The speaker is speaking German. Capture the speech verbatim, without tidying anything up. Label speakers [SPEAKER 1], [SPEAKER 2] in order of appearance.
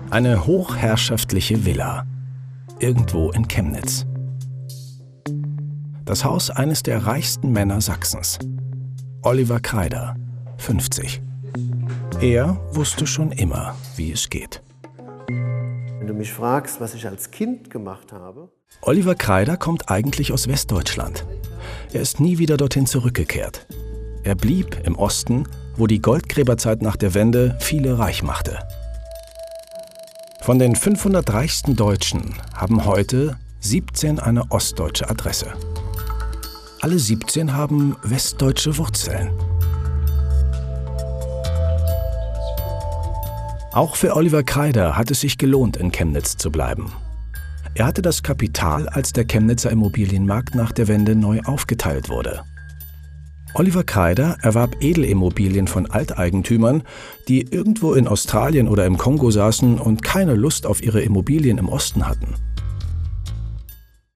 [SPEAKER 1] Eine hochherrschaftliche Villa. Irgendwo in Chemnitz. Das Haus eines der reichsten Männer Sachsens. Oliver Kreider, fünfzig. Er wusste schon immer, wie es geht.
[SPEAKER 2] Wenn du mich fragst, was ich als Kind gemacht habe.
[SPEAKER 1] Oliver Kreider kommt eigentlich aus Westdeutschland. Er ist nie wieder dorthin zurückgekehrt. Er blieb im Osten, wo die Goldgräberzeit nach der Wende viele reich machte. Von den fünfhundert reichsten Deutschen haben heute siebzehn eine ostdeutsche Adresse. Alle siebzehn haben westdeutsche Wurzeln. Auch für Oliver Kreider hat es sich gelohnt, in Chemnitz zu bleiben. Er hatte das Kapital, als der Chemnitzer Immobilienmarkt nach der Wende neu aufgeteilt wurde. Oliver Kreider erwarb Edelimmobilien von Alteigentümern, die irgendwo in Australien oder im Kongo saßen und keine Lust auf ihre Immobilien im Osten hatten.